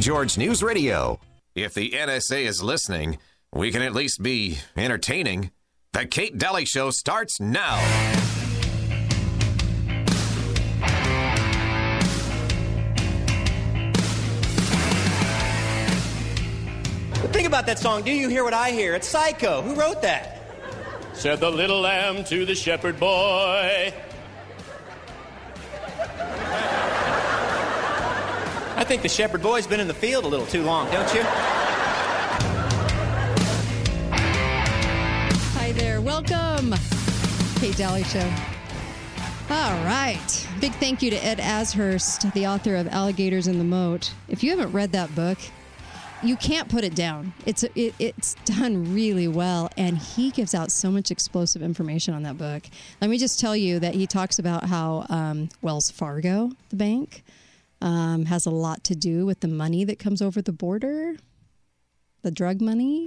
George News Radio. If the NSA is listening, we can at least be entertaining. The Kate Daly Show starts now. Think about that song, Do You Hear What I Hear? It's Psycho. Who wrote that? Said the little lamb to the shepherd boy. I think the shepherd boy's been in the field a little too long, don't you? Hi there. Welcome. Kate Daly Show. All right. Big thank you to Ed Ashurst, the author of Alligators in the Moat. If you haven't read that book, you can't put it down. It's done really well, and he gives out so much explosive information on that book. Let me just tell you that he talks about how Wells Fargo, the bank, has a lot to do with the money that comes over the border, the drug money.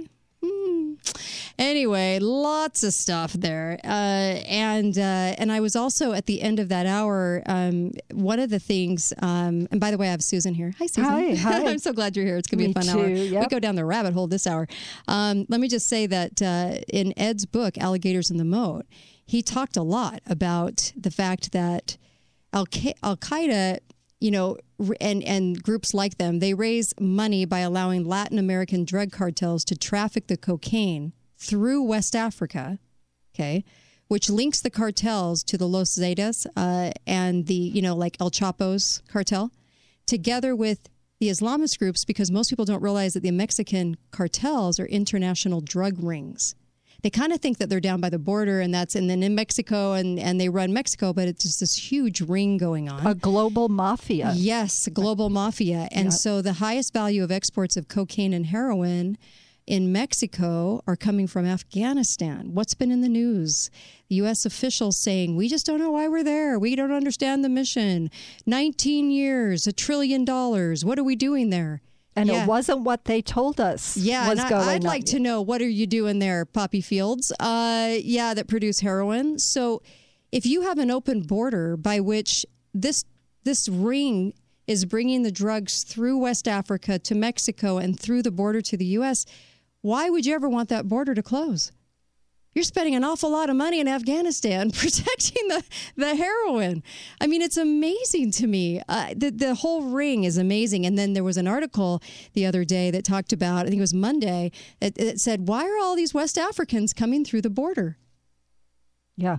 Anyway, lots of stuff there. And I was also at the end of that hour, one of the things, and by the way, I have Susan here. Hi, Susan. Hi. I'm so glad you're here. It's going to be a fun hour. Yep. We go down the rabbit hole this hour. Let me just say that in Ed's book, Alligators in the Moat, he talked a lot about the fact that Al-Qaeda, you know, and groups like them, they raise money by allowing Latin American drug cartels to traffic the cocaine through West Africa, okay, which links the cartels to the Los Zetas and the, you know, like El Chapo's cartel, together with the Islamist groups, because most people don't realize that the Mexican cartels are international drug rings. They kind of think that they're down by the border and then in Mexico and they run Mexico, but it's just this huge ring going on. A global mafia. Yes, a global mafia. And so the highest value of exports of cocaine and heroin in Mexico are coming from Afghanistan. What's been in the news? The U.S. officials saying, we just don't know why we're there. We don't understand the mission. 19 years, $1 trillion. What are we doing there? And it wasn't what they told us. Yeah, was and going I'd on. like to know, what are you doing there, poppy fields? That produce heroin. So if you have an open border by which this ring is bringing the drugs through West Africa to Mexico and through the border to the U.S., why would you ever want that border to close? You're spending an awful lot of money in Afghanistan protecting the heroin. I mean, it's amazing to me. The whole ring is amazing. And then there was an article the other day that talked about, I think it was Monday, it said, why are all these West Africans coming through the border? Yeah.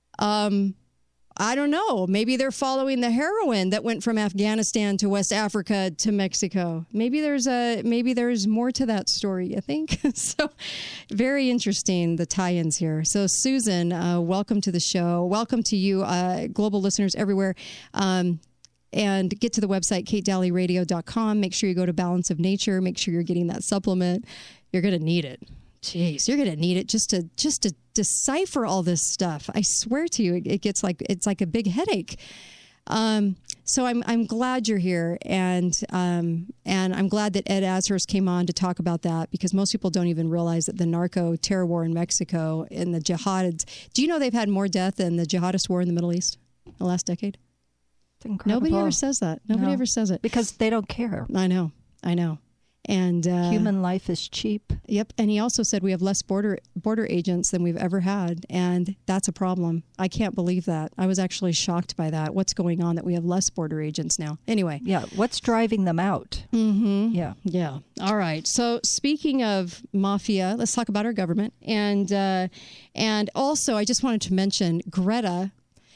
I don't know. Maybe they're following the heroin that went from Afghanistan to West Africa to Mexico. Maybe there's more to that story, I think. So very interesting, the tie-ins here. So Susan, welcome to the show. Welcome to you, global listeners everywhere. And get to the website, katedalyradio.com. Make sure you go to Balance of Nature. Make sure you're getting that supplement. You're going to need it. Jeez, you're going to need it just to decipher all this stuff. I swear to you, it's like a big headache. So I'm glad you're here, and I'm glad that Ed Ashurst came on to talk about that, because most people don't even realize that the narco terror war in Mexico and the jihads. Do you know they've had more death than the jihadist war in the Middle East in the last decade? It's incredible. Nobody ever says that. Nobody ever says it because they don't care. I know. And human life is cheap. Yep. And he also said we have less border agents than we've ever had. And that's a problem. I can't believe that. I was actually shocked by that. What's going on that we have less border agents now? Anyway. Yeah. What's driving them out? Mm-hmm. Yeah. Yeah. All right. So speaking of mafia, let's talk about our government. And also, I just wanted to mention Greta.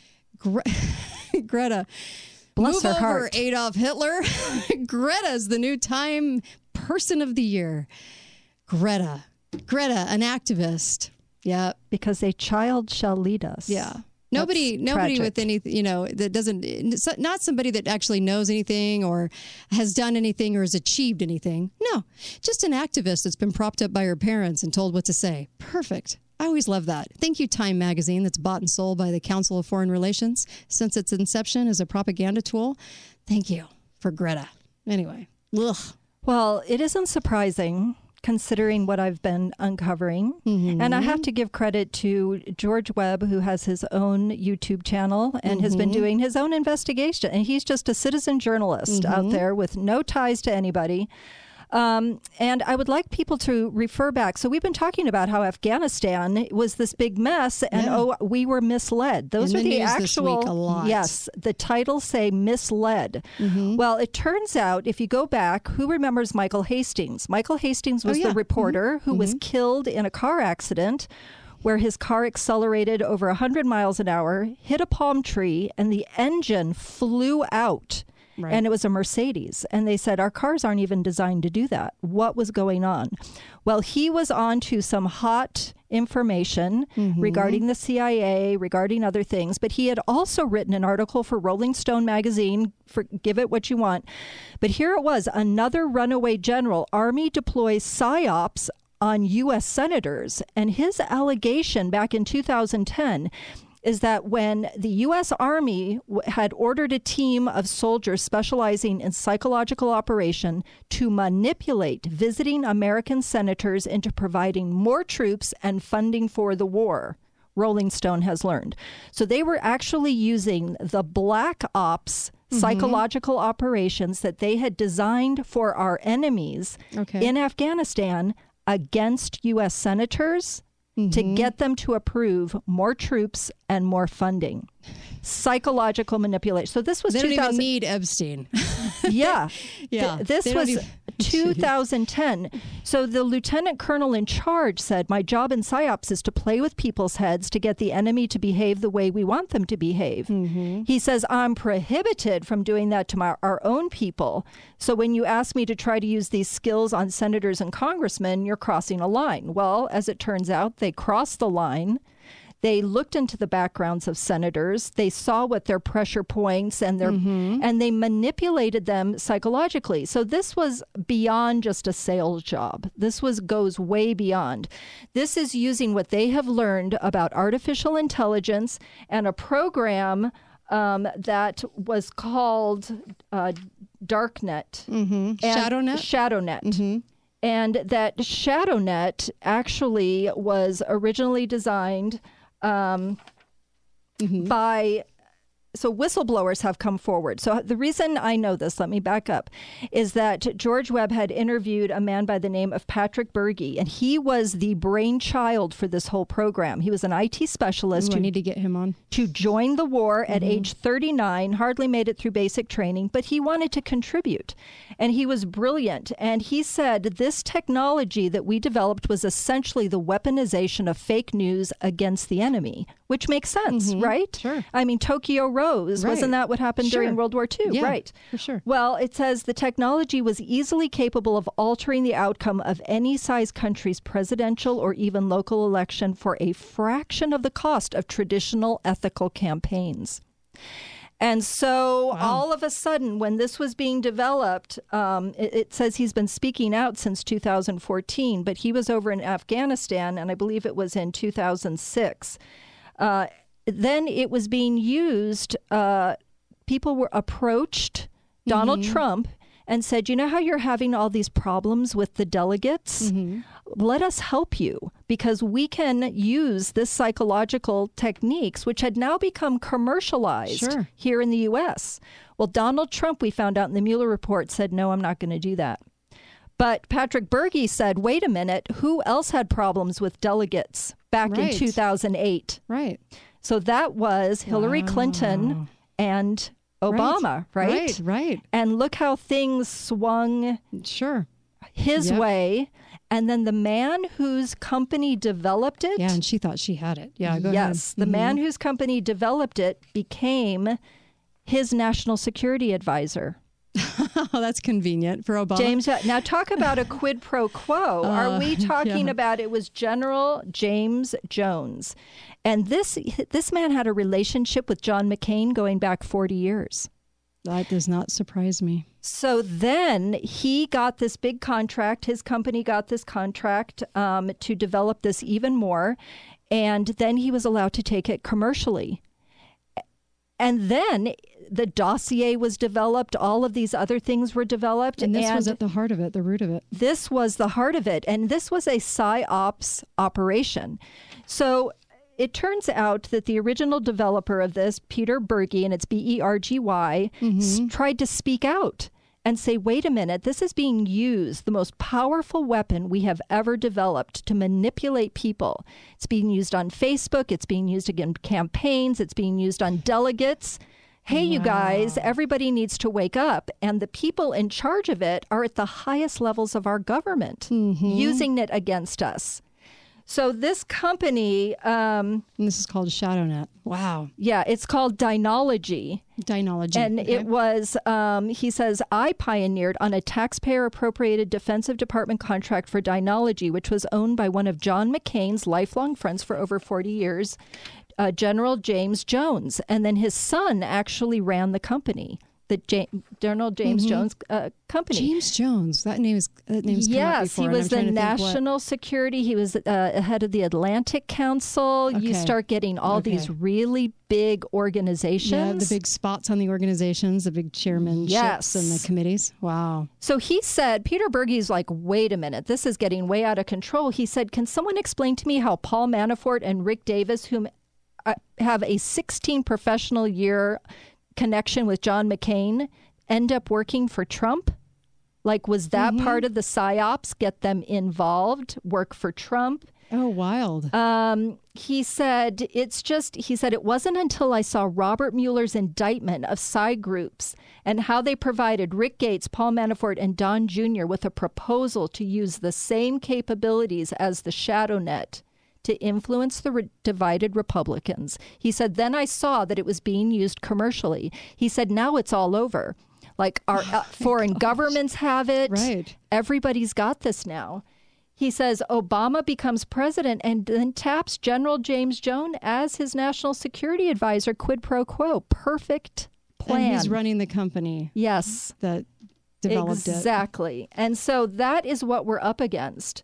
Greta. Bless Move her over, heart. Adolf Hitler. Greta's the new Time Person of the Year. Greta, an activist. Yeah. Because a child shall lead us. Yeah. Nobody tragic. with any, that doesn't, not somebody that actually knows anything or has done anything or has achieved anything. No, just an activist that's been propped up by her parents and told what to say. Perfect. I always love that. Thank you, Time Magazine, that's bought and sold by the Council of Foreign Relations since its inception as a propaganda tool. Thank you for Greta. Anyway. Ugh. Well, it isn't surprising considering what I've been uncovering. And I have to give credit to George Webb, who has his own YouTube channel and has been doing his own investigation. And he's just a citizen journalist out there with no ties to anybody. And I would like people to refer back. So we've been talking about how Afghanistan was this big mess and we were misled. Those are the actual, this week a lot. Yes, the titles say misled. Well, it turns out if you go back, who remembers Michael Hastings? Michael Hastings was the reporter who was killed in a car accident where his car accelerated over 100 miles an hour, hit a palm tree, and the engine flew out. Right. And it was a Mercedes. And they said, our cars aren't even designed to do that. What was going on? Well, he was on to some hot information regarding the CIA, regarding other things. But he had also written an article for Rolling Stone magazine, for give it what you want. But here it was, another runaway general. Army deploys PSYOPs on U.S. senators. And his allegation back in 2010 is that when the U.S. Army had ordered a team of soldiers specializing in psychological operation to manipulate visiting American senators into providing more troops and funding for the war, Rolling Stone has learned. So they were actually using the black ops psychological operations that they had designed for our enemies in Afghanistan against U.S. senators to get them to approve more troops and more funding. Psychological manipulation. So this was they don't even need Epstein. This was 2010. So the lieutenant colonel in charge said, my job in PSYOPs is to play with people's heads to get the enemy to behave the way we want them to behave. He says, I'm prohibited from doing that to our own people. So when you ask me to try to use these skills on senators and congressmen, you're crossing a line. Well, as it turns out, they crossed the line. They looked into the backgrounds of senators. They saw what their pressure points and their and they manipulated them psychologically. So this was beyond just a sales job. This goes way beyond. This is using what they have learned about artificial intelligence and a program that was called Darknet. ShadowNet. And that ShadowNet actually was originally designed by, so whistleblowers have come forward. So the reason I know this, let me back up, is that George Webb had interviewed a man by the name of Patrick Berge, and he was the brainchild for this whole program. He was an IT specialist. I need to get him on. To join the war at age 39, hardly made it through basic training, but he wanted to contribute. And he was brilliant. And he said this technology that we developed was essentially the weaponization of fake news against the enemy, which makes sense, right? Sure. I mean, Tokyo Rose, wasn't that what happened during World War II? Yeah, right. For sure. Well, it says the technology was easily capable of altering the outcome of any size country's presidential or even local election for a fraction of the cost of traditional ethical campaigns. And so all of a sudden, when this was being developed, it says he's been speaking out since 2014, but he was over in Afghanistan, and I believe it was in 2006. Then it was being used. People were approached Donald Trump and said, you know how you're having all these problems with the delegates? Let us help you because we can use this psychological techniques, which had now become commercialized here in the U.S. Well, Donald Trump, we found out in the Mueller report, said, no, I'm not going to do that. But Patrick Berge said, wait a minute, who else had problems with delegates back in 2008? Right. So that was Hillary Clinton and Obama, right? Right. And look how things swung his way. And then the man whose company developed it. Yeah, and she thought she had it. Yeah, go ahead. Yes, the man whose company developed it became his national security advisor. Oh, that's convenient for Obama. James, now talk about a quid pro quo. Are we talking about it was General James Jones? And this man had a relationship with John McCain going back 40 years. That does not surprise me. So then he got this big contract. His company got this contract to develop this even more. And then he was allowed to take it commercially. And then the dossier was developed. All of these other things were developed. And this was at the heart of it, the root of it. This was the heart of it. And this was a PsyOps operation. So it turns out that the original developer of this, Peter Bergy, and it's Bergy, tried to speak out and say, wait a minute, this is being used, the most powerful weapon we have ever developed to manipulate people. It's being used on Facebook. It's being used in campaigns. It's being used on delegates. Hey, you guys, everybody needs to wake up. And the people in charge of it are at the highest levels of our government, using it against us. So this company... and this is called ShadowNet. Wow. Yeah, it's called Dynology. And it was, he says, I pioneered on a taxpayer-appropriated Defensive Department contract for Dynology, which was owned by one of John McCain's lifelong friends for over 40 years, General James Jones. And then his son actually ran the company. The General James Jones company. James Jones. That name's come up before. Yes, he was the national security. He was head of the Atlantic Council. Okay. You start getting all these really big organizations. Yeah, the big spots on the organizations, the big chairmanships and the committees. Wow. So he said, Peter Bergy's like, wait a minute, this is getting way out of control. He said, can someone explain to me how Paul Manafort and Rick Davis, whom have a 16 professional year connection with John McCain, end up working for Trump? Like, was that part of the PsyOps? Get them involved, work for Trump? Oh, wild. He said, it wasn't until I saw Robert Mueller's indictment of Psy groups and how they provided Rick Gates, Paul Manafort, and Don Jr. with a proposal to use the same capabilities as the ShadowNet to influence the divided Republicans. He said, then I saw that it was being used commercially. He said, now it's all over. Like our foreign governments have it. Right. Everybody's got this now. He says Obama becomes president and then taps General James Jones as his national security advisor, quid pro quo. Perfect plan. And he's running the company. Yes. That developed it. Exactly. And so that is what we're up against.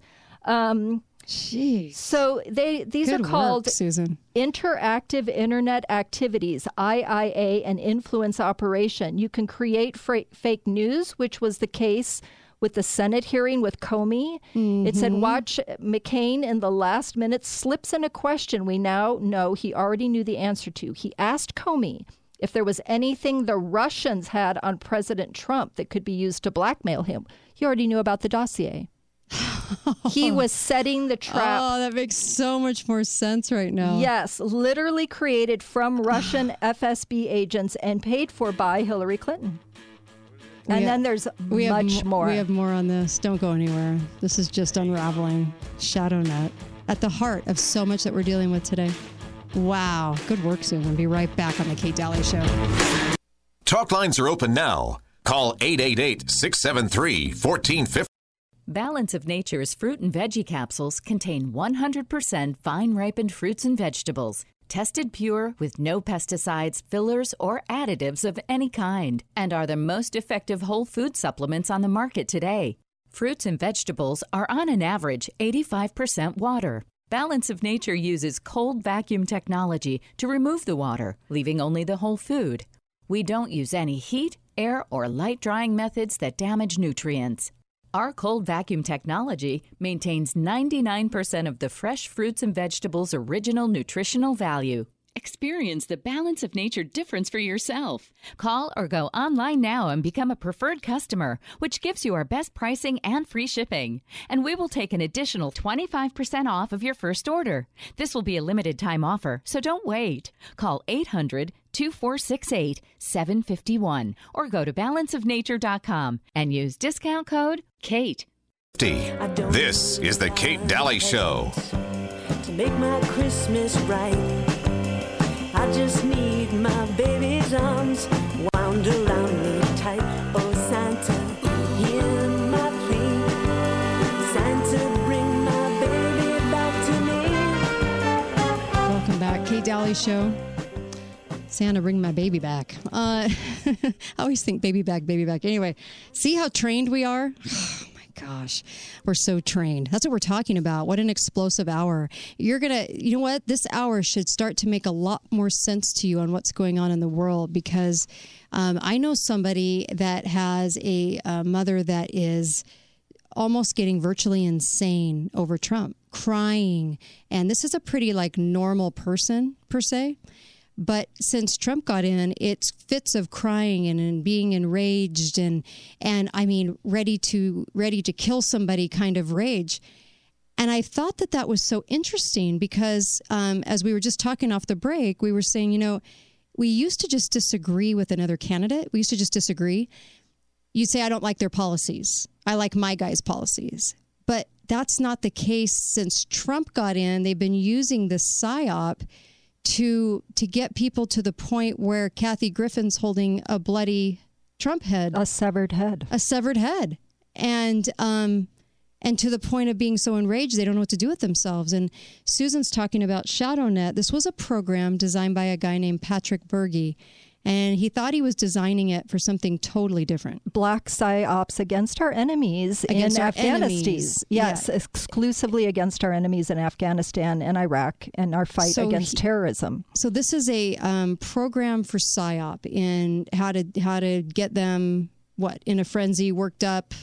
Jeez. So these are called Susan. Interactive Internet Activities, IIA, and Influence Operation. You can create fake news, which was the case with the Senate hearing with Comey. It said, watch McCain in the last minute slips in a question we now know he already knew the answer to. He asked Comey if there was anything the Russians had on President Trump that could be used to blackmail him. He already knew about the dossier. He was setting the trap. Oh, that makes so much more sense right now. Yes, literally created from Russian FSB agents and paid for by Hillary Clinton. Then there's much more. We have more on this. Don't go anywhere. This is just unraveling. ShadowNet at the heart of so much that we're dealing with today. Wow. Good work, Susan. We'll be right back on The Kate Daly Show. Talk lines are open now. Call 888-673-1450. Balance of Nature's fruit and veggie capsules contain 100% vine-ripened fruits and vegetables, tested pure with no pesticides, fillers, or additives of any kind, and are the most effective whole food supplements on the market today. Fruits and vegetables are on an average 85% water. Balance of Nature uses cold vacuum technology to remove the water, leaving only the whole food. We don't use any heat, air, or light drying methods that damage nutrients. Our cold vacuum technology maintains 99% of the fresh fruits and vegetables' original nutritional value. Experience the Balance of Nature difference for yourself. Call or go online now and become a preferred customer, which gives you our best pricing and free shipping. And we will take an additional 25% off of your first order. This will be a limited time offer, so don't wait. Call 800-2468-751 or go to balanceofnature.com and use discount code KATE. This is the Kate Daly Show. To make my Christmas right, I just need my baby's arms wound around me tight. Oh, Santa, hear my plea. Santa, bring my baby back to me. Welcome back. Kate Daly Show. Santa, bring my baby back. I always think baby back, baby back. Anyway, see how trained we are? Oh, my gosh, we're so trained. That's what we're talking about. What an explosive hour. You know what? This hour should start to make a lot more sense to you on what's going on in the world, because I know somebody that has a mother that is almost getting virtually insane over Trump, crying. And this is a pretty normal person per se. But since Trump got in, it's fits of crying and being enraged and I mean, ready to kill somebody kind of rage. And I thought that was so interesting because as we were just talking off the break, we were saying, we used to just disagree with another candidate. We used to just disagree. You'd say, I don't like their policies. I like my guy's policies. But that's not the case since Trump got in. They've been using this PSYOP to get people to the point where Kathy Griffin's holding a bloody Trump head. A severed head. And to the point of being so enraged, they don't know what to do with themselves. And Susan's talking about ShadowNet. This was a program designed by a guy named Patrick Berge. And he thought he was designing it for something totally different. Black PSYOPs against our enemies in Afghanistan. Yes, exclusively against our enemies in Afghanistan and Iraq and our fight against terrorism. So this is a program for PSYOP in how to get them, in a frenzy, worked up.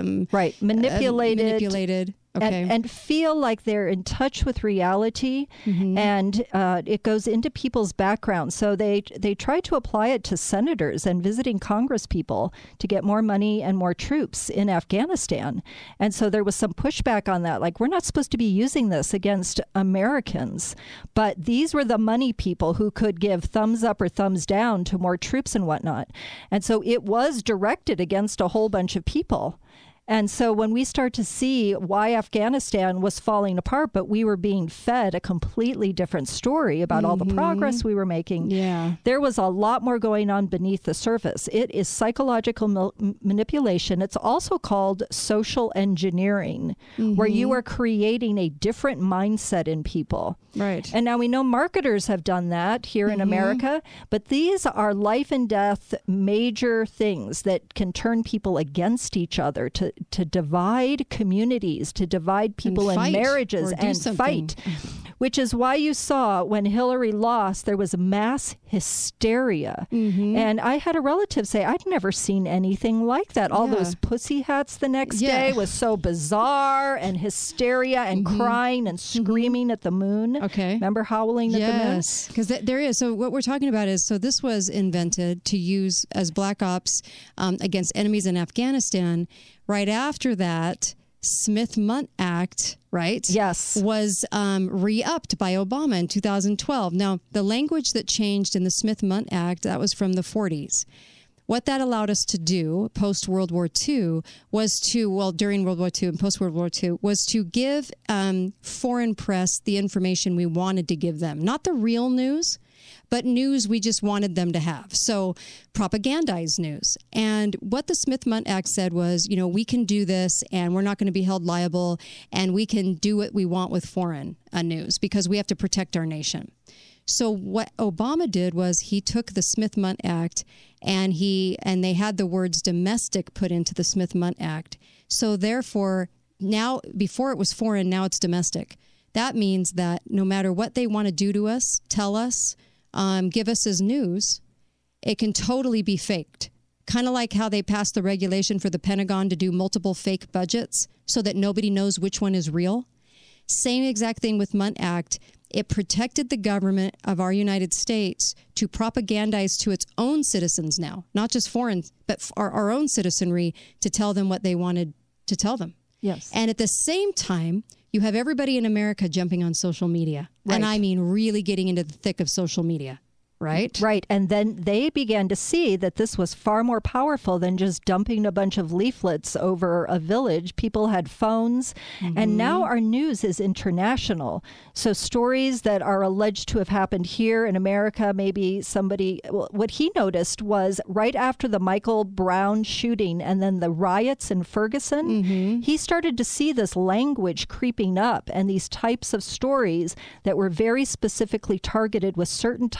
Manipulated. Okay. And feel like they're in touch with reality, and it goes into people's background. So they try to apply it to senators and visiting Congress people to get more money and more troops in Afghanistan. And so there was some pushback on that. We're not supposed to be using this against Americans. But these were the money people who could give thumbs up or thumbs down to more troops and whatnot. And so it was directed against a whole bunch of people. And so when we start to see why Afghanistan was falling apart, but we were being fed a completely different story about all the progress we were making, there was a lot more going on beneath the surface. It is psychological manipulation. It's also called social engineering, where you are creating a different mindset in people. Right. And now we know marketers have done that here in America, but these are life and death major things that can turn people against each other, to divide communities, to divide people in marriages and fight, which is why you saw when Hillary lost, there was mass hysteria. And I had a relative say, I'd never seen anything like that. All those pussy hats the next day was so bizarre, and hysteria and crying and screaming at the moon. Okay. Remember howling at the moon? Yes, because there is. So what we're talking about is, this was invented to use as black ops against enemies in Afghanistan. Right after that, Smith-Mundt Act, right? Yes. Was re-upped by Obama in 2012. Now, the language that changed in the Smith-Mundt Act, that was from the 40s. What that allowed us to do post-World War II was during World War II and post-World War II, was to give foreign press the information we wanted to give them. Not the real news, but news we just wanted them to have. So propagandized news. And what the Smith-Mundt Act said was, we can do this and we're not going to be held liable, and we can do what we want with foreign news because we have to protect our nation. So what Obama did was he took the Smith-Mundt Act and they had the words domestic put into the Smith-Mundt Act. So therefore, now, before it was foreign, now it's domestic. That means that no matter what they want to do to us, tell us, give us as news, it can totally be faked. Kind of like how they passed the regulation for the Pentagon to do multiple fake budgets so that nobody knows which one is real. Same exact thing with Mundt Act. It protected the government of our United States to propagandize to its own citizens now, not just foreign, but our own citizenry, to tell them what they wanted to tell them. Yes. And at the same time, you have everybody in America jumping on social media. Right. And I mean really getting into the thick of social media. Right? Right. And then they began to see that this was far more powerful than just dumping a bunch of leaflets over a village. People had phones. And now our news is international. So stories that are alleged to have happened here in America, maybe what he noticed was right after the Michael Brown shooting and then the riots in Ferguson, he started to see this language creeping up and these types of stories that were very specifically targeted with certain types of language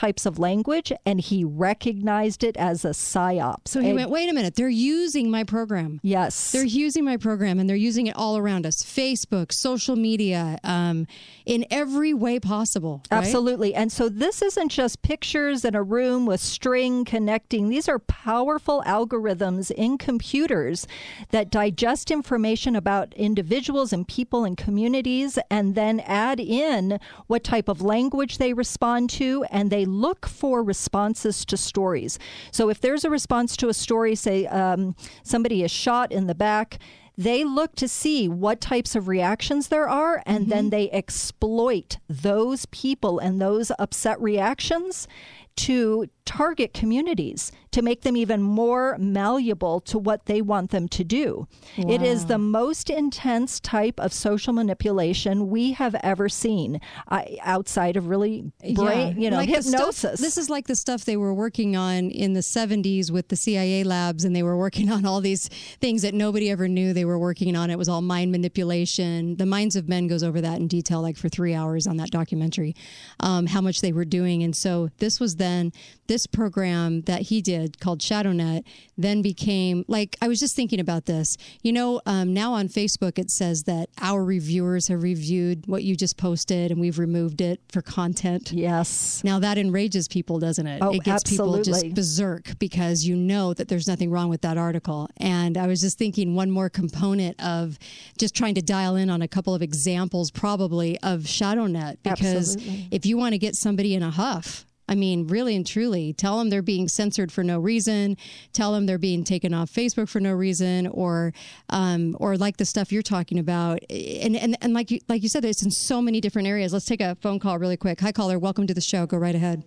language, and he recognized it as a psyop. So he went, wait a minute, they're using my program. Yes. They're using my program, and they're using it all around us. Facebook, social media, in every way possible. Right? Absolutely. And so this isn't just pictures in a room with string connecting. These are powerful algorithms in computers that digest information about individuals and people and communities, and then add in what type of language they respond to, and they look for responses to stories. So if there's a response to a story, say somebody is shot in the back, they look to see what types of reactions there are, and then they exploit those people and those upset reactions to target communities, to make them even more malleable to what they want them to do. Wow. It is the most intense type of social manipulation we have ever seen, outside of really like hypnosis. This is like the stuff they were working on in the 70s with the CIA labs, and they were working on all these things that nobody ever knew they were working on. It was all mind manipulation. The Minds of Men goes over that in detail, like for 3 hours on that documentary, how much they were doing. And so this was then this program that he did called ShadowNet then became, like, I was just thinking about this. Now on Facebook it says that our reviewers have reviewed what you just posted and we've removed it for content. Yes. Now that enrages people, doesn't it? Oh, it gets absolutely. people just berserk because you know that there's nothing wrong with that article. And I was just thinking one more component of just trying to dial in on a couple of examples probably of ShadowNet, because if you want to get somebody in a huff, I mean, really and truly, tell them they're being censored for no reason. Tell them they're being taken off Facebook for no reason, or like the stuff you're talking about. And like you said, it's in so many different areas. Let's take a phone call really quick. Hi, caller. Welcome to the show. Go right ahead.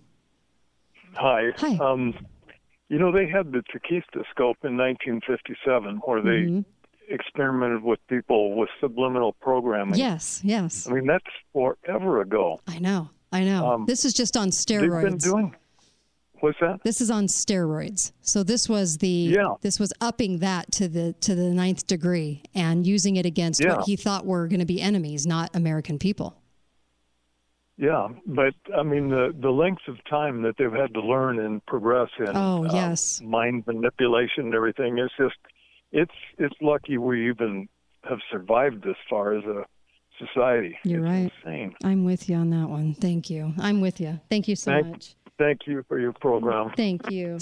Hi. Hi. They had the Takista-scope in 1957, where they experimented with people with subliminal programming. Yes. I mean, that's forever ago. I know. This is just on steroids. They've been doing. What's that? This is on steroids. So this was this was upping that to the ninth degree and using it against what he thought were going to be enemies, not American people. Yeah, but I mean the length of time that they've had to learn and progress in mind manipulation and everything is just it's lucky we even have survived this far as a society. You're right. Insane. I'm with you on that one. Thank you. I'm with you. Thank you so much. Thank you for your program. Thank you.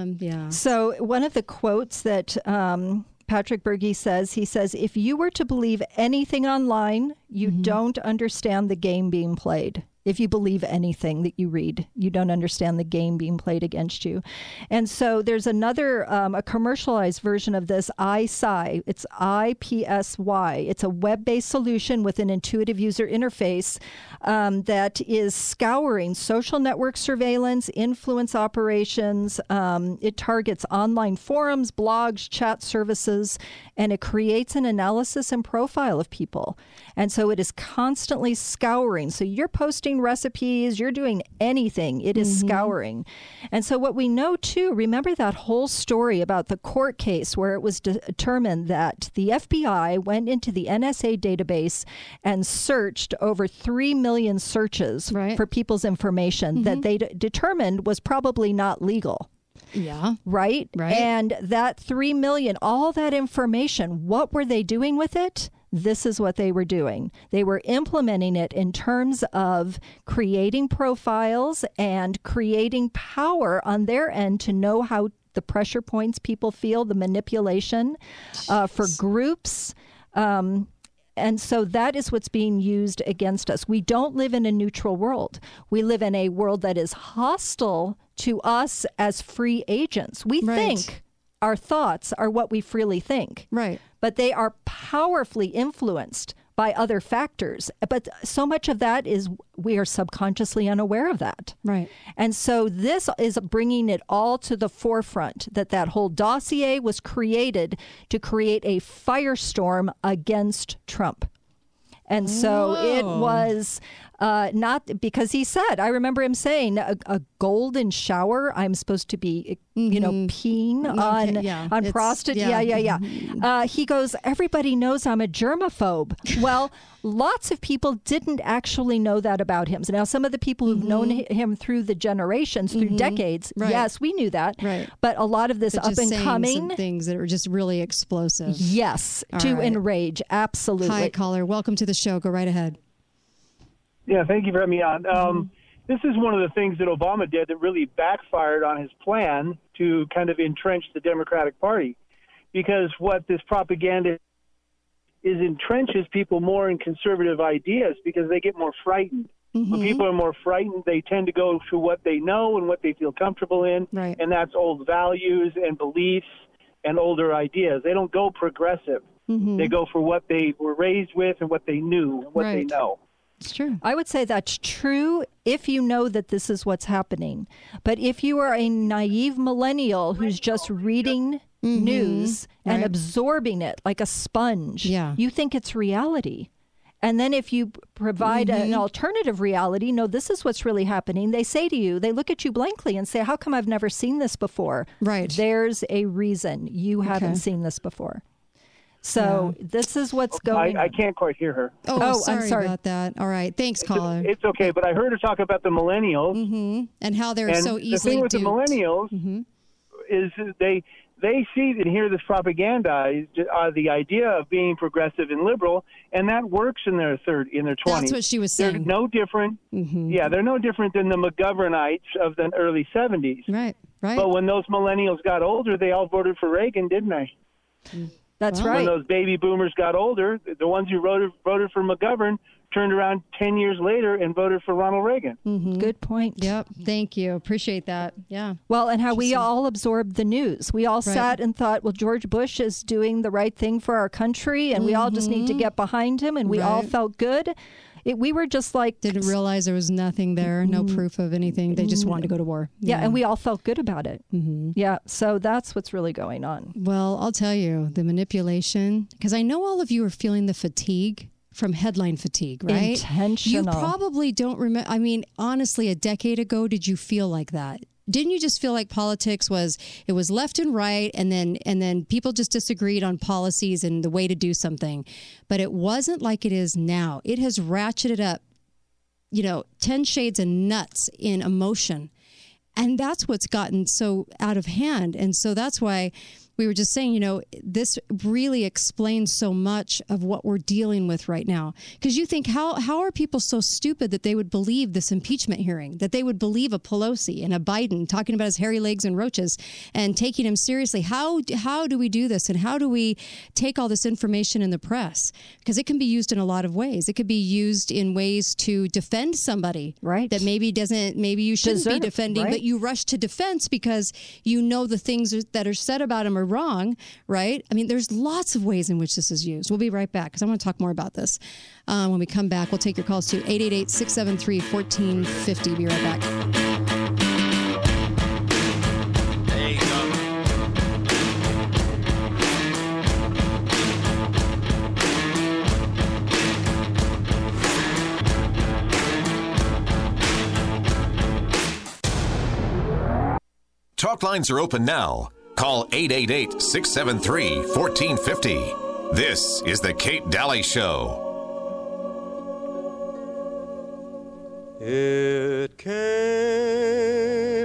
So one of the quotes that Patrick Berge says, he says, if you were to believe anything online, you don't understand the game being played. If you believe anything that you read, you don't understand the game being played against you. And so there's another, a commercialized version of this, iPsy. It's IPSY. It's a web-based solution with an intuitive user interface that is scouring social network surveillance, influence operations. It targets online forums, blogs, chat services, and it creates an analysis and profile of people. And so it is constantly scouring. So you're posting recipes, you're doing anything, it is scouring. And so what we know too, remember that whole story about the court case where it was determined that the FBI went into the NSA database and searched over 3 million searches for people's information that they determined was probably not legal. Yeah. Right? And that 3 million, all that information, what were they doing with it? This is what they were doing. They were implementing it in terms of creating profiles and creating power on their end to know how the pressure points people feel, the manipulation for groups. And so that is what's being used against us. We don't live in a neutral world. We live in a world that is hostile to us as free agents. We think our thoughts are what we freely think. Right. But they are powerfully influenced by other factors. But so much of that is we are subconsciously unaware of that. Right. And so this is bringing it all to the forefront, that whole dossier was created to create a firestorm against Trump. And so it was Not because he said, I remember him saying a golden shower. I'm supposed to be, peeing on prostate. Yeah. He goes, everybody knows I'm a germaphobe. Well, lots of people didn't actually know that about him. So now some of the people who've known him through the generations, through decades, yes, we knew that. Right. But a lot of this up and coming things that are just really explosive. Yes, to enrage. Absolutely. Hi, caller. Welcome to the show. Go right ahead. Yeah, thank you for having me on. This is one of the things that Obama did that really backfired on his plan to kind of entrench the Democratic Party, because what this propaganda is entrenches people more in conservative ideas because they get more frightened. When people are more frightened, they tend to go to what they know and what they feel comfortable in, and that's old values and beliefs and older ideas. They don't go progressive. They go for what they were raised with and what they knew and what they know. It's true. I would say that's true if you know that this is what's happening. But if you are a naive millennial who's just reading news and absorbing it like a sponge, you think it's reality. And then if you provide an alternative reality, no, this is what's really happening. They say to you, they look at you blankly and say, how come I've never seen this before? Right. There's a reason you haven't seen this before. So this is what's going on. I can't quite hear her. Oh, I'm sorry about that. All right. Thanks, caller. It's okay, but I heard her talk about the millennials. And how they're so easily the thing with duped. The millennials is they see and hear this propaganda, the idea of being progressive and liberal, and that works in their 20s. That's what she was saying. They're no different. Yeah, they're no different than the McGovernites of the early 70s. Right. But when those millennials got older, they all voted for Reagan, didn't they? That's right. When those baby boomers got older, the ones who voted for McGovern turned around 10 years later and voted for Ronald Reagan. Good point. Yep. Thank you. Appreciate that. Yeah. Well, and how we all absorbed the news. We all sat and thought, well, George Bush is doing the right thing for our country, and we all just need to get behind him, and we all felt good. We were just like... Didn't realize there was nothing there, no proof of anything. They just wanted to go to war. Yeah, and we all felt good about it. Yeah, so that's what's really going on. Well, I'll tell you, the manipulation, because I know all of you are feeling the fatigue from headline fatigue, right? Intentional. You probably don't remember. I mean, honestly, a decade ago, did you feel like that? Didn't you just feel like politics was left and right, and then people just disagreed on policies and the way to do something? But it wasn't like it is now. It has ratcheted up, 10 shades of nuts in emotion. And that's what's gotten so out of hand. And so that's why we were just saying, this really explains so much of what we're dealing with right now. Because you think, how are people so stupid that they would believe this impeachment hearing, that they would believe a Pelosi and a Biden talking about his hairy legs and roaches and taking him seriously? How do we do this? And how do we take all this information in the press? Because it can be used in a lot of ways. It could be used in ways to defend somebody that maybe you shouldn't be defending, but you rush to defense because the things that are said about him are wrong, right? I mean, there's lots of ways in which this is used. We'll be right back because I want to talk more about this. When we come back, we'll take your calls to 888-673-1450. Be right back. There you go. Talk lines are open now. Call 888-673-1450. This is the Kate Daly Show. It came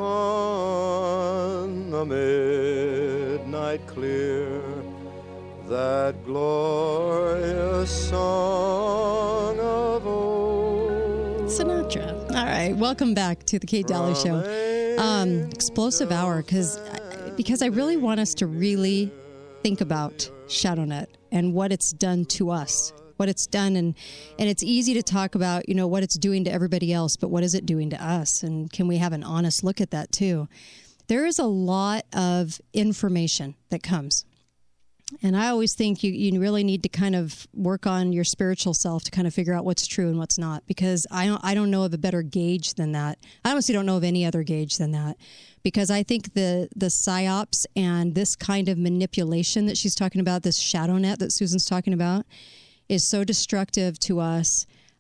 upon the midnight clear, that glorious song of old. Sinatra. All right, welcome back to the Kate Daly Show. Explosive hour, because I really want us to really think about ShadowNet and what it's done to us, what it's done. And it's easy to talk about, what it's doing to everybody else, but what is it doing to us? And can we have an honest look at that too? There is a lot of information that comes. And I always think you really need to kind of work on your spiritual self to kind of figure out what's true and what's not, because I don't know of a better gauge than that. I honestly don't know of any other gauge than that, because I think the psyops and this kind of manipulation that she's talking about, this shadow net that Susan's talking about, is so destructive to us.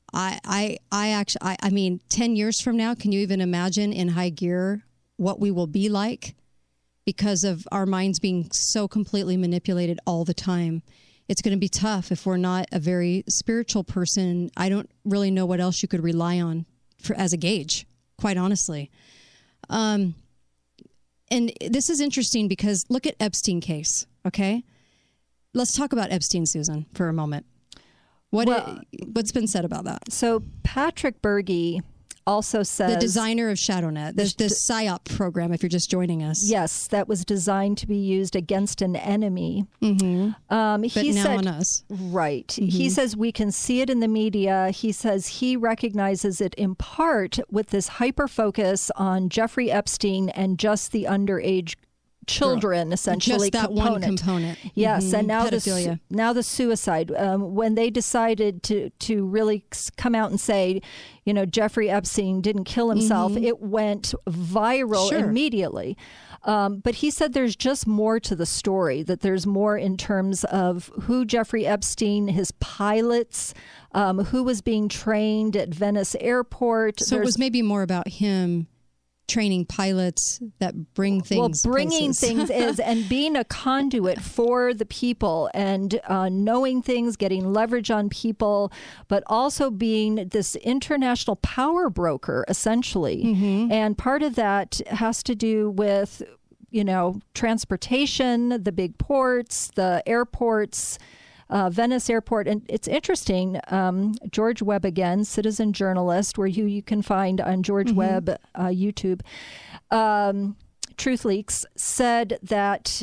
I mean, 10 years from now, can you even imagine in high gear what we will be like because of our minds being so completely manipulated all the time? It's going to be tough if we're not a very spiritual person. I don't really know what else you could rely on as a gauge, quite honestly. And this is interesting because look at Epstein case, okay? Let's talk about Epstein, Susan, for a moment. What's been said about that? So Patrick Berge also says... The designer of ShadowNet, the PSYOP program, if you're just joining us. Yes, that was designed to be used against an enemy. Mm-hmm. But now on us. Right. Mm-hmm. He says we can see it in the media. He says he recognizes it in part with this hyper-focus on Jeffrey Epstein and just the underage children, essentially. Just that one component. Yes, mm-hmm. And now the suicide. When they decided to really come out and say, Jeffrey Epstein didn't kill himself, mm-hmm. it went viral immediately. But he said there's just more to the story, that there's more in terms of who Jeffrey Epstein, his pilots, who was being trained at Venice Airport. So it was maybe more about him training pilots that bring things. Well, bringing things is and being a conduit for the people and knowing things, getting leverage on people, but also being this international power broker, essentially. Mm-hmm. And part of that has to do with, transportation, the big ports, the airports, Venice Airport. And it's interesting, George Webb again, citizen journalist, where you can find on George mm-hmm. Webb YouTube, Truth Leaks, said that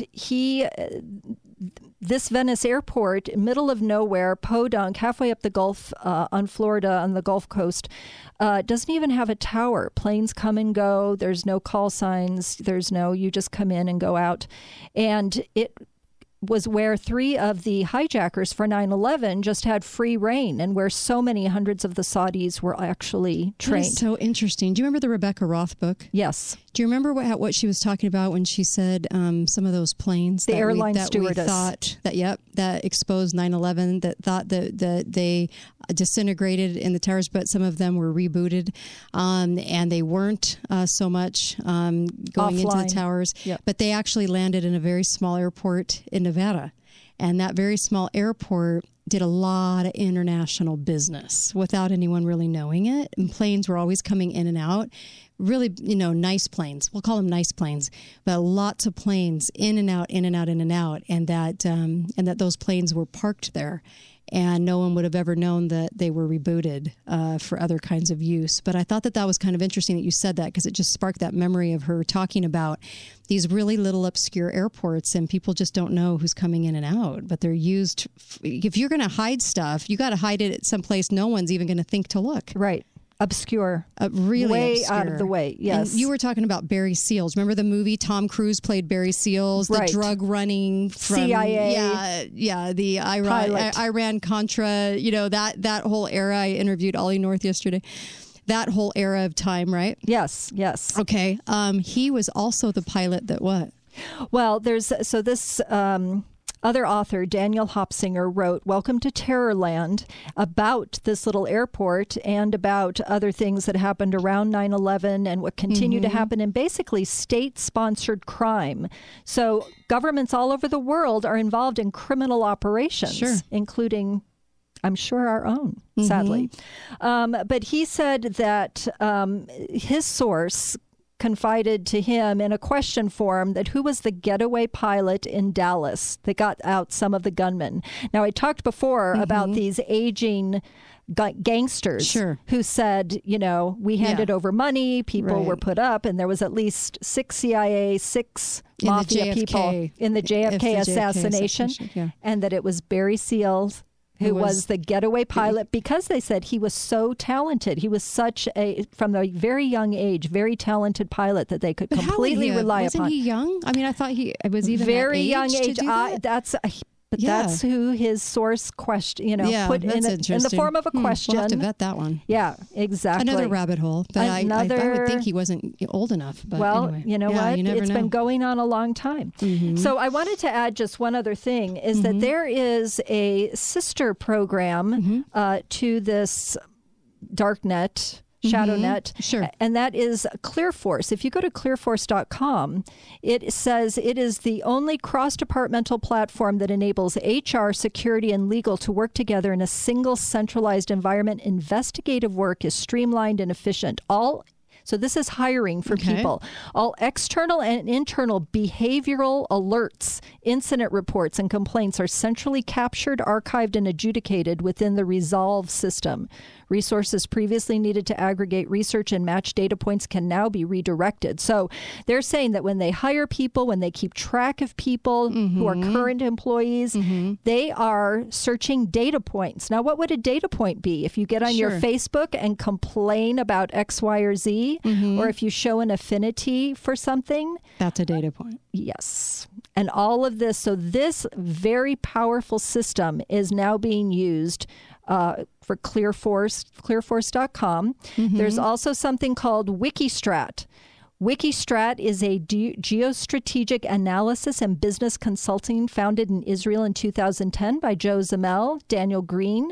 this Venice Airport, middle of nowhere, podunk, halfway up the Gulf on Florida, on the Gulf Coast, doesn't even have a tower. Planes come and go. There's no call signs. You just come in and go out. And it was where 3 of the hijackers for 9/11 just had free reign, and where so many hundreds of the Saudis were actually trained. That is so interesting. Do you remember the Rebecca Roth book? Yes. Do you remember what she was talking about when she said some of those planes, the airline stewardess, we thought that exposed 9/11, that thought that they disintegrated in the towers, but some of them were rebooted, and they weren't so much going offline into the towers, yep. But they actually landed in a very small airport in Nevada, and that very small airport did a lot of international business without anyone really knowing it. And planes were always coming in and out. Really, nice planes. We'll call them nice planes, but lots of planes in and out, in and out, in and out, and that those planes were parked there, and no one would have ever known that they were rebooted for other kinds of use. But I thought that was kind of interesting that you said that, because it just sparked that memory of her talking about these really little obscure airports, and people just don't know who's coming in and out. But they're used. If you're going to hide stuff, you got to hide it at some place no one's even going to think to look. Right. Obscure. Really way obscure. Out of the way, yes. And you were talking about Barry Seals. Remember the movie? Tom Cruise played Barry Seals, right. The drug running from CIA. Yeah, the Iran-Contra, that whole era. I interviewed Ollie North yesterday. That whole era of time, right? Yes. Okay. He was also the pilot that what? Well, this other author, Daniel Hopsinger, wrote Welcome to Terrorland about this little airport and about other things that happened around 9/11 and what continue mm-hmm. to happen, and basically state-sponsored crime. So governments all over the world are involved in criminal operations, including, I'm sure, our own, sadly. But he said that his source confided to him in a question form that who was the getaway pilot in Dallas that got out some of the gunmen. Now, I talked before about these aging gangsters who said, we handed over money, people were put up, and there was at least 6 CIA, 6 mafia people in the JFK assassination, and that it was Barry Seals who was the getaway pilot, because they said he was so talented. He was from a very young age, very talented pilot that they could completely rely upon. Wasn't he young? I mean, I thought he was even very young age. To do that? That's who his source put in the form of a question. We'll have to vet that one. Yeah, exactly. Another rabbit hole. But I would think he wasn't old enough. But anyway. You know what? It's been going on a long time. Mm-hmm. So I wanted to add just one other thing, is that there is a sister program to this darknet, ShadowNet, sure. And that is ClearForce. If you go to clearforce.com, it says it is the only cross-departmental platform that enables HR, security, and legal to work together in a single centralized environment. Investigative work is streamlined and efficient. So this is hiring for people. All external and internal behavioral alerts, incident reports, and complaints are centrally captured, archived, and adjudicated within the Resolve system. Resources previously needed to aggregate research and match data points can now be redirected. So they're saying that when they hire people, when they keep track of people who are current employees, they are searching data points. Now, what would a data point be? If you get on your Facebook and complain about X, Y, or Z, or if you show an affinity for something. That's a data point. Yes. And all of this. So this very powerful system is now being used for ClearForce, clearforce.com. There's also something called Wikistrat. Wikistrat is a geostrategic analysis and business consulting founded in Israel in 2010 by Joe Zamel, Daniel Green.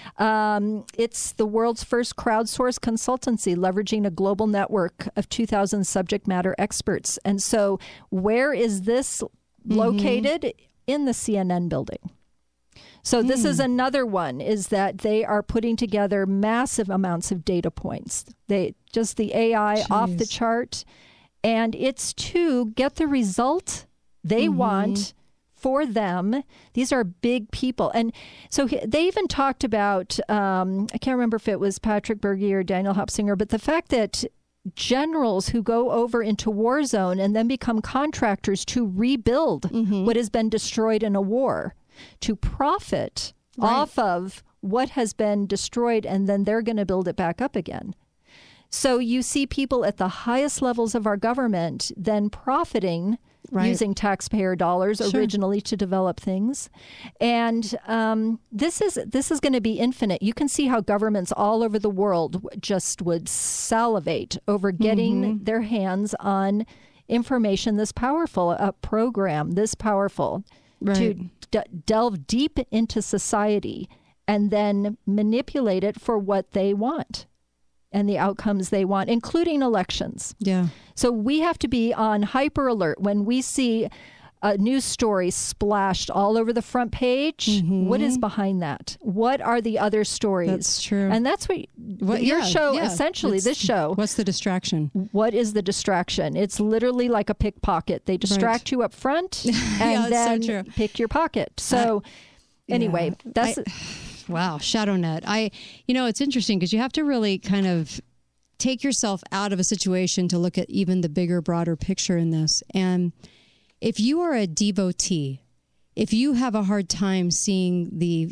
It's the world's first crowdsourced consultancy leveraging a global network of 2,000 subject matter experts. And so where is this located? In the CNN building. So this is another one, is that they are putting together massive amounts of data points. The AI off the chart. And it's to get the result they want for them. These are big people. And so they even talked about, I can't remember if it was Patrick Berge or Daniel Hopsinger, but the fact that generals who go over into war zone and then become contractors to rebuild what has been destroyed in a war, to profit off of what has been destroyed, and then they're going to build it back up again. So you see people at the highest levels of our government then profiting using taxpayer dollars originally to develop things. And this is going to be infinite. You can see how governments all over the world just would salivate over getting their hands on information this powerful, a program this powerful to delve deep into society and then manipulate it for what they want and the outcomes they want, including elections. Yeah. So we have to be on hyper alert when we see a news story splashed all over the front page. What is behind that? What are the other stories? That's true. And that's what your show, essentially, this show. What's the distraction? What is the distraction? It's literally like a pickpocket. They distract you up front and then pick your pocket. So anyway, that's... Wow, ShadowNet. It's interesting because you have to really kind of take yourself out of a situation to look at even the bigger, broader picture in this. And if you are a devotee, if you have a hard time seeing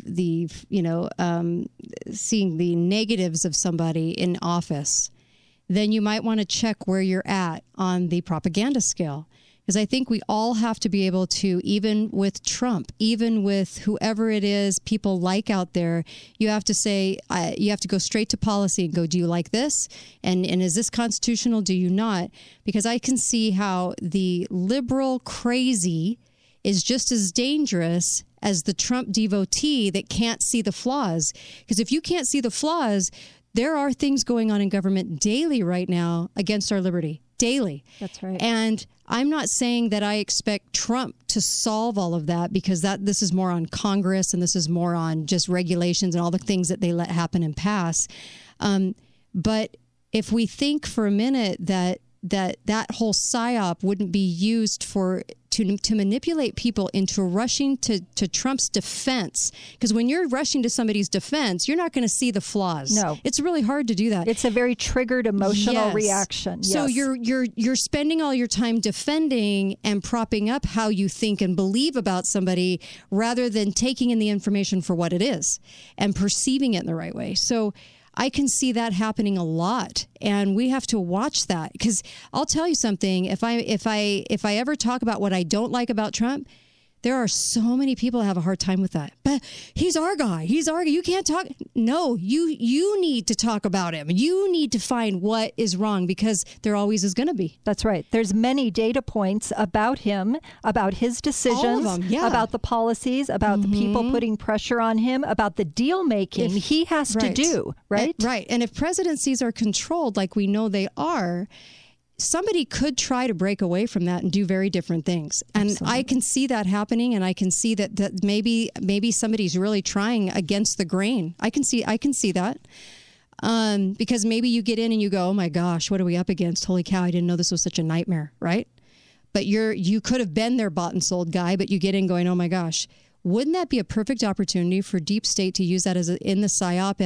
seeing the negatives of somebody in office, then you might want to check where you're at on the propaganda scale. Because I think we all have to be able to, even with Trump, even with whoever it is people like out there, you have to say, you have to go straight to policy and go, do you like this? And is this constitutional? Do you not? Because I can see how the liberal crazy is just as dangerous as the Trump devotee that can't see the flaws. Because if you can't see the flaws, there are things going on in government daily right now against our liberty. Daily. That's right. And I'm not saying that I expect Trump to solve all of that, because this is more on Congress and this is more on just regulations and all the things that they let happen and pass. But if we think for a minute that whole psyop wouldn't be used to manipulate people into rushing to Trump's defense, because when you're rushing to somebody's defense, you're not going to see the flaws. No, it's really hard to do that. It's a very triggered emotional reaction. So you're spending all your time defending and propping up how you think and believe about somebody, rather than taking in the information for what it is and perceiving it in the right way. So I can see that happening a lot, and we have to watch that. Because I'll tell you something: if I ever talk about what I don't like about Trump, There are so many people that have a hard time with that. But he's our guy. You can't talk. No, you need to talk about him. You need to find what is wrong, because there always is going to be. That's right. There's many data points about him, about his decisions, about the policies, about the people putting pressure on him, about the deal making he has to do, right? Right. And if presidencies are controlled like we know they are, somebody could try to break away from that and do very different things. And Absolutely. I can see that happening, and I can see that maybe somebody's really trying against the grain. I can see that. Because maybe you get in and you go, oh my gosh, what are we up against? Holy cow, I didn't know this was such a nightmare, right? But you could have been their bought and sold guy, but you get in going, oh my gosh. Wouldn't that be a perfect opportunity for Deep State to use that in the PSYOP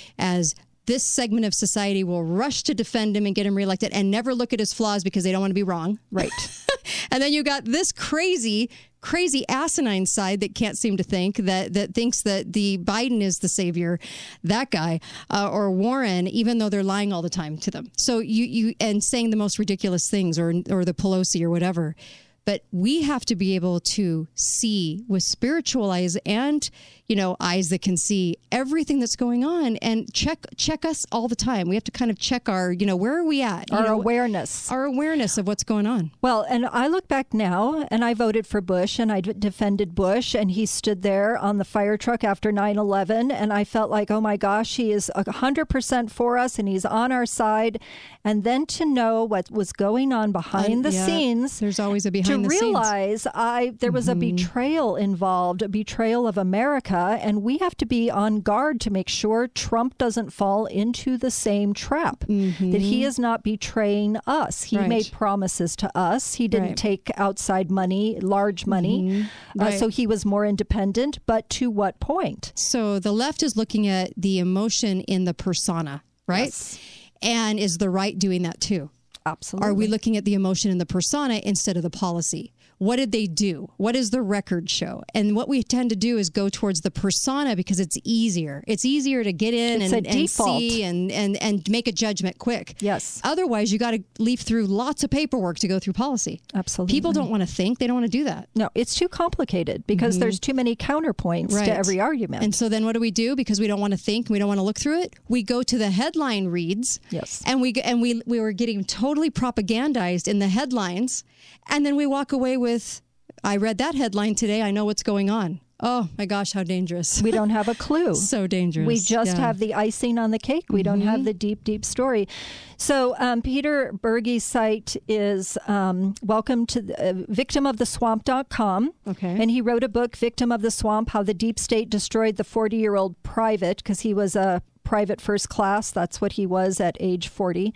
as this segment of society will rush to defend him and get him reelected and never look at his flaws because they don't want to be wrong. Right. And then you got this crazy asinine side that can't seem to think that thinks that the Biden is the savior, that guy, or Warren, even though they're lying all the time to them. So you and saying the most ridiculous things, or the Pelosi or whatever. But we have to be able to see with spiritual eyes and, eyes that can see everything that's going on, and check us all the time. We have to kind of check our, where are we at? Our awareness of what's going on. Well, and I look back now, and I voted for Bush, and I defended Bush, and he stood there on the fire truck after 9/11, and I felt like, oh my gosh, he is 100% for us, and he's on our side. And then to know what was going on behind the scenes, there's always a behind the scenes. To realize there was a betrayal involved, a betrayal of America, and we have to be on guard to make sure Trump doesn't fall into the same trap, that he is not betraying us. He made promises to us. He didn't take outside money, large money, so he was more independent, but to what point? So the left is looking at the emotion in the persona, right? Yes. And is the right doing that too? Absolutely. Are we looking at the emotion in the persona instead of the policy? What did they do? What does the record show? And what we tend to do is go towards the persona because it's easier. It's easier to get in and see and make a judgment quick. Yes. Otherwise, you got to leaf through lots of paperwork to go through policy. Absolutely. People don't want to think. They don't want to do that. No, it's too complicated because there's too many counterpoints to every argument. And so then what do? Because we don't want to think, we don't want to look through it, we go to the headline reads. Yes. And we were getting totally propagandized in the headlines. And then we walk away with, I read that headline today. I know what's going on. Oh, my gosh, how dangerous. We don't have a clue. So dangerous. We just have the icing on the cake. We don't have the deep, deep story. So Peter Berge's site is welcome to victimoftheswamp.com. Okay. And he wrote a book, Victim of the Swamp, How the Deep State Destroyed the 40-Year-Old Private, because he was a private first class. That's what he was at age 40.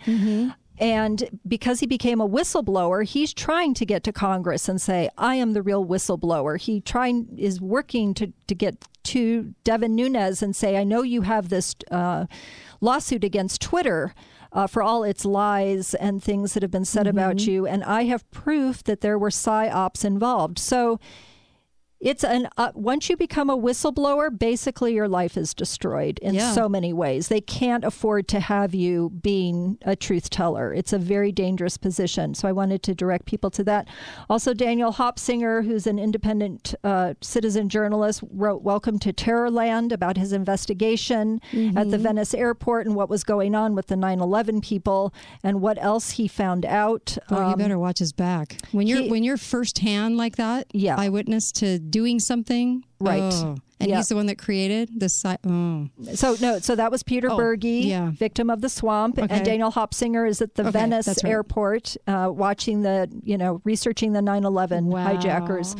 And because he became a whistleblower, he's trying to get to Congress and say, I am the real whistleblower. He is working to get to Devin Nunes and say, I know you have this lawsuit against Twitter for all its lies and things that have been said about you. And I have proof that there were PSYOPs involved. So it's once you become a whistleblower, basically your life is destroyed in so many ways. They can't afford to have you being a truth teller. It's a very dangerous position. So I wanted to direct people to that. Also, Daniel Hopsinger, who's an independent citizen journalist, wrote Welcome to Terrorland about his investigation at the Venice airport and what was going on with the 9/11 people and what else he found out. Oh, you better watch his back. When you're firsthand like that, eyewitness to doing something, right? Oh. And he's the one that created this site. Oh. So that was Peter Berge, Victim of the Swamp, and Daniel Hopsinger is at the Venice airport, watching researching the 9/11 hijackers.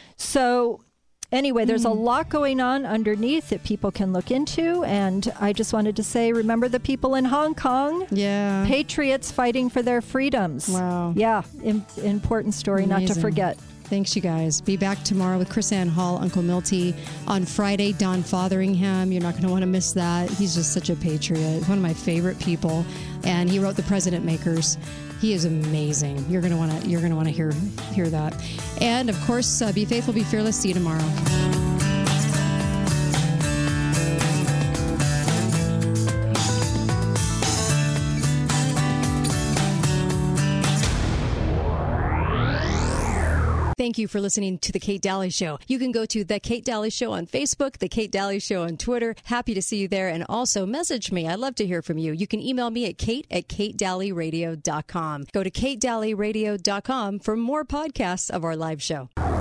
So anyway, there's a lot going on underneath that people can look into, and I just wanted to say, remember the people in Hong Kong? Yeah, patriots fighting for their freedoms. Wow. Yeah, important story. Amazing. Not to forget. Thanks, you guys. Be back tomorrow with Chris Ann Hall, Uncle Milty. On Friday, Don Fotheringham. You're not going to want to miss that. He's just such a patriot. One of my favorite people. And he wrote The President Makers. He is amazing. You're going to want to hear that. And of course, be faithful, be fearless. See you tomorrow. thank you for listening to The Kate Daly Show. You can go to The Kate Daly Show on Facebook, The Kate Daly Show on Twitter. Happy to see you there. And also message me. I'd love to hear from you. You can email me at kate@katedalyradio.com. Go to katedalyradio.com for more podcasts of our live show.